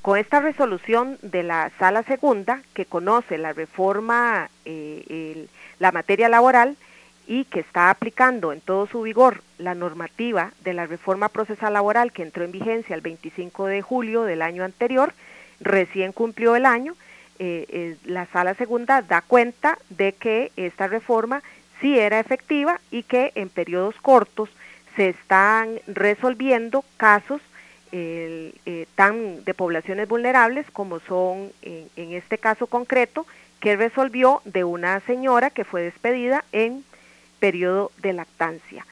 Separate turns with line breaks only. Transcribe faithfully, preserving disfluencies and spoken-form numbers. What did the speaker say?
con esta resolución de la Sala Segunda, que conoce la reforma, eh, el, la materia laboral, y que está aplicando en todo su vigor la normativa de la reforma procesal laboral que entró en vigencia el veinticinco de julio del año anterior, recién cumplió el año, eh, eh, la Sala Segunda da cuenta de que esta reforma sí era efectiva y que en periodos cortos se están resolviendo casos eh, eh, tan de poblaciones vulnerables como son en, en este caso concreto que resolvió de una señora que fue despedida en periodo de lactancia.